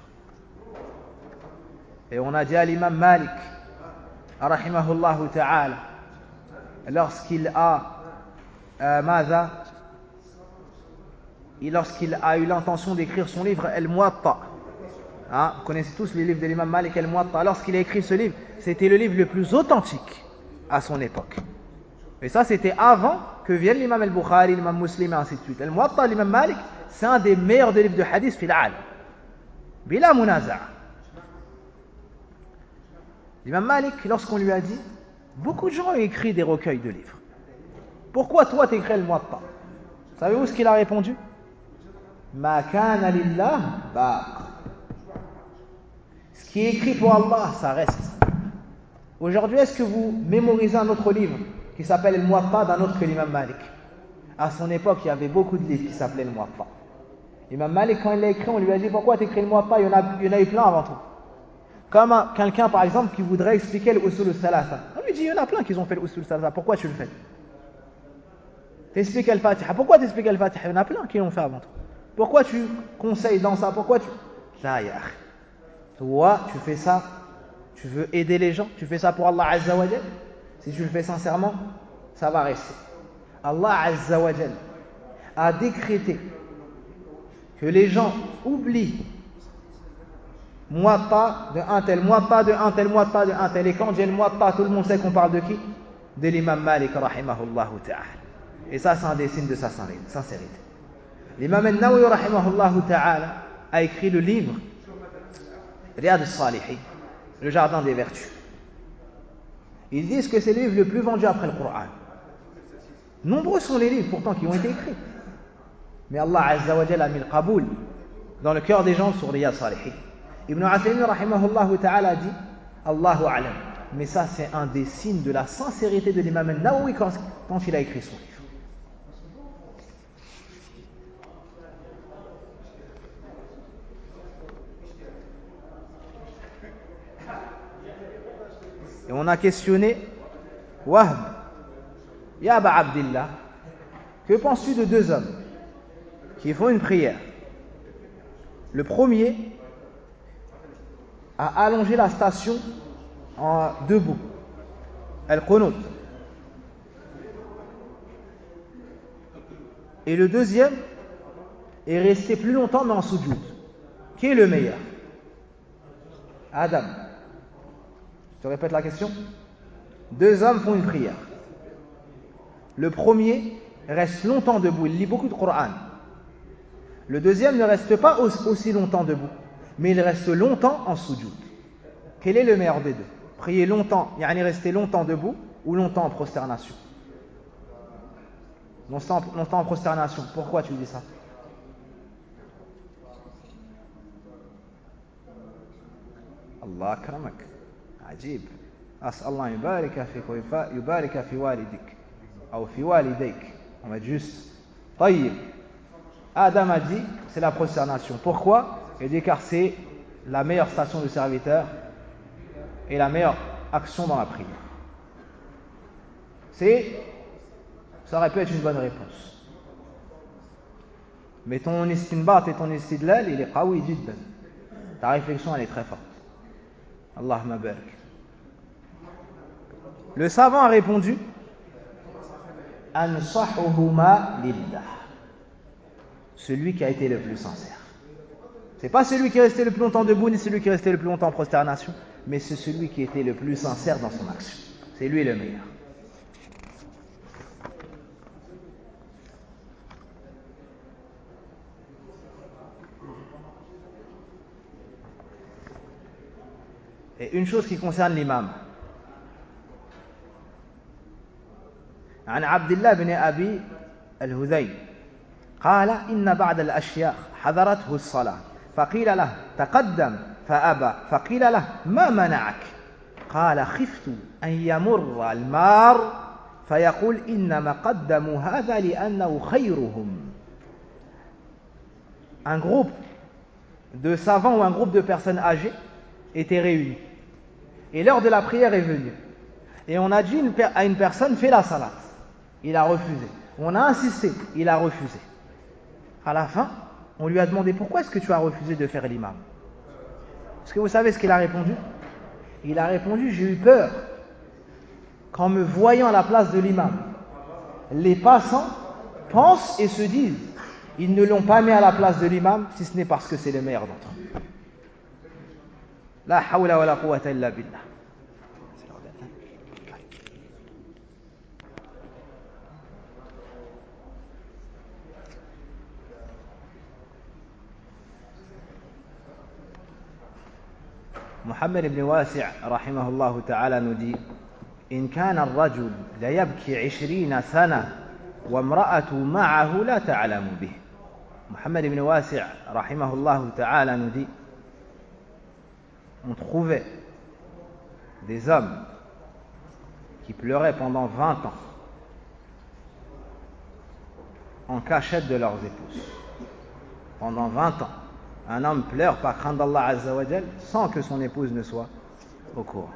Et on a dit à l'imam Malik, rahimahullahu ta'ala, lorsqu'il a euh, Mada, lorsqu'il a eu l'intention d'écrire son livre Al-Muwatta, hein, vous connaissez tous les livres de l'imam Malik Al-Muwatta, lorsqu'il a écrit ce livre, c'était le livre le plus authentique à son époque. Et ça, c'était avant que vienne l'imam Al-Bukhari, l'imam Muslim et ainsi de suite. Al-Muwatta, l'imam Malik, c'est un des meilleurs des livres de hadith fil alam. Bila munaza'a. L'imam Malik, lorsqu'on lui a dit, beaucoup de gens ont écrit des recueils de livres. Pourquoi toi t'écris Al-Muwatta? Savez-vous ce qu'il a répondu? Ma kana lillah baq. Ce qui est écrit pour Allah, ça reste. Aujourd'hui, est-ce que vous mémorisez un autre livre qui s'appelle Al-Muwatta d'un autre que l'imam Malik? À son époque, il y avait beaucoup de livres qui s'appelaient Al-Muwatta. L'imam Malik, quand il l'a écrit, on lui a dit pourquoi tu écris Al-Muwatta? Il y en a, il y en a eu plein avant toi. Comme un, quelqu'un, par exemple, qui voudrait expliquer l'Usul al-Thalatha. On lui dit il y en a plein qui ont fait l'Usul al-Thalatha. Pourquoi tu le fais? T'expliques Al-Fatiha. Pourquoi t'expliques Al-Fatiha? Il y en a plein qui l'ont fait avant toi. Pourquoi tu conseilles dans ça? Pourquoi tu. Là, ya akhi. Toi, tu fais ça, tu veux aider les gens, tu fais ça pour Allah Azza wa Jal. Si tu le fais sincèrement, ça va rester. Allah Azza wa Jal a décrété que les gens oublient Muwatta de un tel, Muwatta de un tel, Muwatta de un tel. Et quand j'ai le Muwatta, tout le monde sait qu'on parle de qui? De l'imam Malik rahimahullahu ta'ala. Et ça, c'est un des signes de sa sincérité. L'imam al-Nawawi rahimahullahu ta'ala a écrit le livre Riyad al-Salihin, le jardin des vertus. Ils disent que c'est le livre le plus vendu après le Coran. Nombreux sont les livres pourtant qui ont été écrits. Mais Allah Azza wa Jalla a mis le qaboul dans le cœur des gens sur Riyad al-Salihin. Ibn Uthaymin rahimahullahu ta'ala dit Allahu a'lam. Mais ça, c'est un des signes de la sincérité de l'imam al-Nawawi quand, quand il a écrit son livre. Et on a questionné Wahb, Ya Aba Abdillah, que penses-tu de deux hommes qui font une prière? Le premier a allongé la station en debout, Al-Qunut. Et le deuxième est resté plus longtemps mais en soujoud. Qui est le meilleur? Adam. Je te répète la question. Deux hommes font une prière. Le premier reste longtemps debout, il lit beaucoup de Coran. Le deuxième ne reste pas aussi longtemps debout, mais il reste longtemps en soujoud. Quel est le meilleur des deux? Prier longtemps, yani rester longtemps debout ou longtemps en prosternation? Longtemps, longtemps en prosternation. Pourquoi tu dis ça? Allah akramak. Ajib. As Allah yubarika fik wa yubarika fi walidik. Ou fi walidayk. On va juste. Tayyib. Adam a dit c'est la prosternation. Pourquoi? Il dit car c'est la meilleure station de serviteur et la meilleure action dans la prière. C'est, ça aurait pu être une bonne réponse. Mais ton istinbat et ton istidlal, il est qawi jiddan. Ta réflexion, elle est très forte. Allahumma barik. Le savant a répondu Ansahuhuma lillah. Celui qui a été le plus sincère. C'est pas celui qui est resté le plus longtemps debout, ni celui qui est resté le plus longtemps en prosternation, mais c'est celui qui était le plus sincère dans son action. C'est lui le meilleur. Et une chose qui concerne l'imam. عن عبد الله بن أبي الهذيل قال إن بعض الأشياء حضرته الصلاة فقيل له تقدم فأبى فقيل له ما منعك قال خفت أن يمر المار فيقول إنما قدموا هذا لأنه خيرهم. Un groupe de savants ou un groupe de personnes âgées était réuni et l'heure de la prière est venue et on a dit à une personne fais la salat. Il a refusé. On a insisté, il a refusé. À la fin, on lui a demandé pourquoi est-ce que tu as refusé de faire l'imam. Est-ce que vous savez ce qu'il a répondu? Il a répondu, j'ai eu peur qu'en me voyant à la place de l'imam, les passants pensent et se disent, ils ne l'ont pas mis à la place de l'imam si ce n'est parce que c'est le meilleur d'entre eux. La hawla wa la quwwata illa billah. محمد بن واسع رحمه الله تعالى nous dit إن كان الرجل ليبكي عشرين سنة وامرأة معه لا تعلم به. Muhammad ibn Wasi' rahimahullah ta'ala nous dit, on trouvait des hommes qui pleuraient pendant vingt ans en cachette de leurs épouses. Pendant vingt ans, un homme pleure par crainte d'Allah Azza wa Jal sans que son épouse ne soit au courant.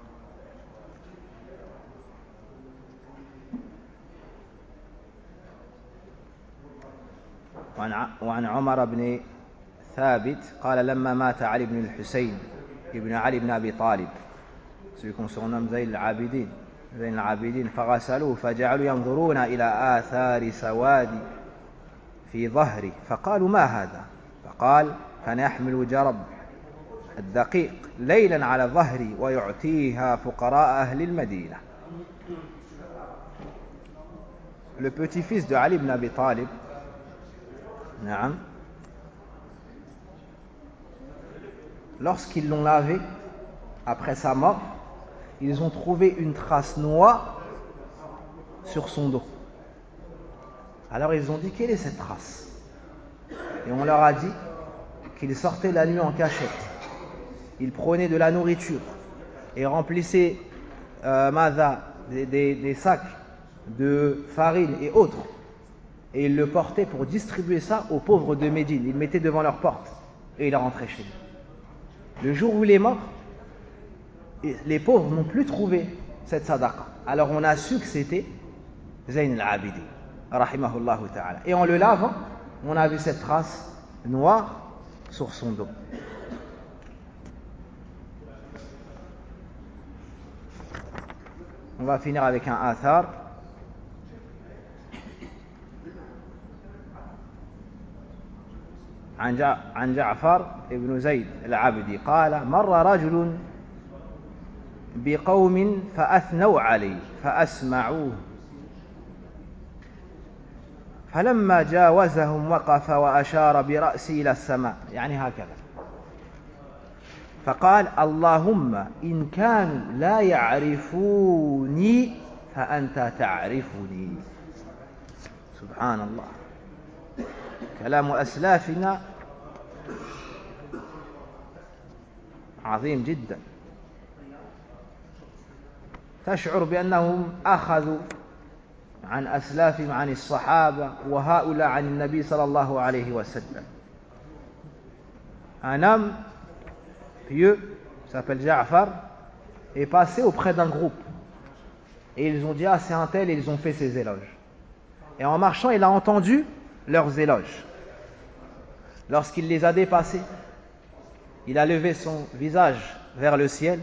وعن عمر بن ثابت قال لما مات علي بن الحسين ابن علي بن أبي طالب celui qu'on surnomme زين العابدين زين العابدين فغسلوه فجعلوا ينظرون إلى آثار سواد في ظهري فقالوا ما هذا؟ فقال كان يحمل جرب الدقيق ليلا على ظهري ويعطيها فقراء أهل المدينة. Le petit-fils de Ali ibn Abi Talib, lorsqu'ils l'ont lavé après sa mort, ils ont trouvé une trace noire sur son dos. Alors ils ont dit, quelle est cette trace? Et on leur a dit qu'il sortait la nuit en cachette, il prenait de la nourriture et remplissait euh, mada, des, des, des sacs de farine et autres, et il le portait pour distribuer ça aux pauvres de Médine. Il le mettait devant leur porte et il rentrait chez lui. Le jour où il est mort, les pauvres n'ont plus trouvé cette sadaqa. Alors on a su que c'était Zayn al-Abidi rahimahullah ta'ala, et en le lavant on a vu cette trace noire sur son dos. On va finir avec un athar. عن جعفر ابن زيد العبدي قال مر رجل بقوم فأثنوا عليه فأسمعوه فلما جاوزهم وقف وأشار برأسه إلى السماء يعني هكذا فقال اللهم إن كانوا لا يعرفوني فأنت تعرفني. سبحان الله. كلام أسلافنا عظيم جدا. تشعر بأنهم أخذوا عن أسلافهم عن الصحابة وهؤلاء عن النبي صلى الله عليه وسلم. Un homme pieux, s'appelle Ja'far, est passé auprès d'un groupe et ils ont dit ah c'est un tel, et ils ont fait ses éloges. Et en marchant il a entendu leurs éloges. Lorsqu'il les a dépassés, il a levé son visage vers le ciel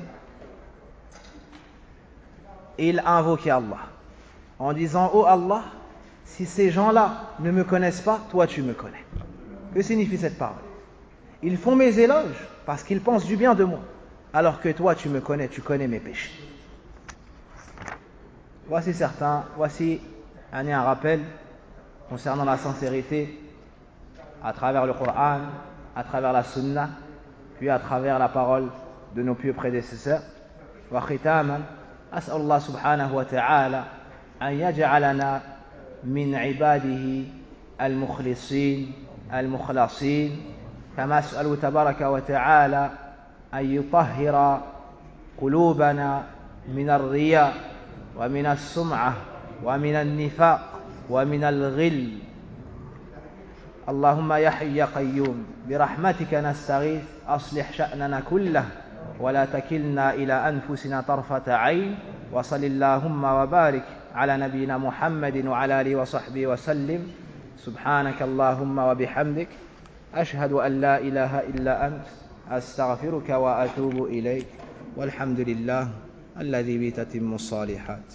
et il a invoqué Allah en disant oh Allah, si ces gens-là ne me connaissent pas, toi tu me connais. Que signifie cette parole? Ils font mes éloges parce qu'ils pensent du bien de moi, alors que toi tu me connais, tu connais mes péchés. Voici certains, voici un, un rappel concernant la sincérité à travers le Coran, à travers la Sunna, puis à travers la parole de nos pieux prédécesseurs. Wa khitaman, as'al Allah subhanahu wa ta'ala an yaj'alana min ibadihi al-mukhlisin al-mukhlasin, kama as'alu tabaraka wa ta'ala an yutahhira qulubana min ar-riya wa min as-sum'ah wa min an-nifaq wa min al-ghil. اللهم يا حي يا قيوم برحمتك نستغيث أصلح شأننا كله ولا تكلنا إلى أنفسنا طرفة عين وصل اللهم وبارك على نبينا محمد وعلى آله وصحبه وسلم. سبحانك اللهم وبحمدك أشهد أن لا إله إلا أنت أستغفرك وأتوب إليك. والحمد لله الذي به تتم الصالحات.